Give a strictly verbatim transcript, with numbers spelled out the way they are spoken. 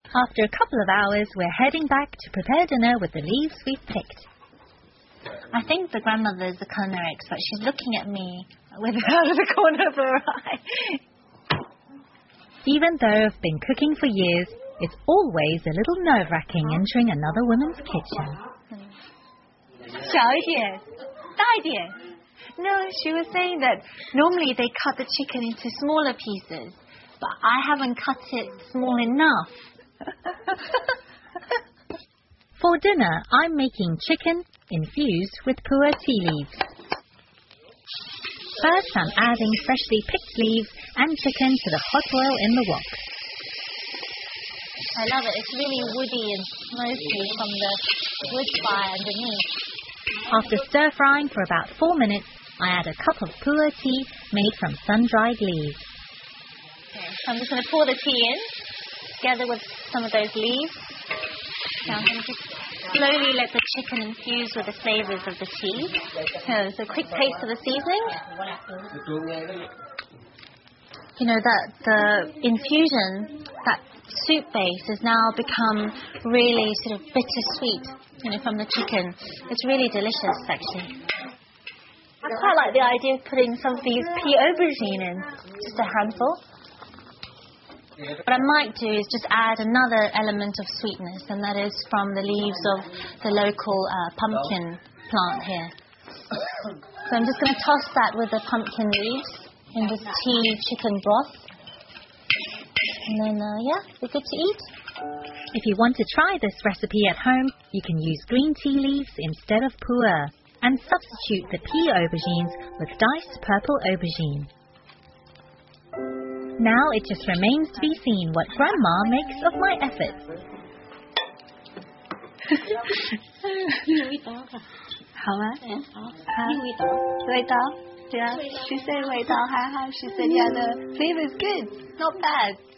After a couple of hours, we're heading back to prepare dinner with the leaves we've picked. I think the grandmother is the culinary expert. She's looking at me with out of the corner of her eye. Even though I've been cooking for years, it's always a little nerve-wracking entering another woman's kitchen. 小一点，大一点. No, she was saying that normally they cut the chicken into smaller pieces, but I haven't cut it small enough. For dinner, I'm making chicken infused with pu'er tea leaves. First, I'm adding freshly picked leaves and chicken to the hot oil in the wok. I love it. It's really woody and smoky from the wood fire underneath. After stir-frying for about four minutes, I add a cup of pu'er tea made from sun-dried leaves. Okay, so I'm just going to pour the tea in, together with some of those leaves. Now I'm going to just slowly let the chicken infuse with the flavours of the tea. So, so quick taste of the seasoning. You know, that the infusion, that soup base has now become really sort of bittersweet, you know, from the chicken. It's really delicious, actually. I quite like the idea of putting some of these pea aubergine in, just a handful. What I might do is just add another element of sweetness, and that is from the leaves of the local uh, pumpkin plant here. So I'm just going to toss that with the pumpkin leaves in this tea chicken broth. And then, uh, yeah, we're good to eat. If you want to try this recipe at home, you can use green tea leaves instead of pu'er and substitute the pea aubergines with diced purple aubergine. Now it just remains to be seen what Grandma makes of my efforts. 好吗？嗯，好。味道。味道。Yeah. She said 味道还好. She said yeah, the flavor is good. Not bad.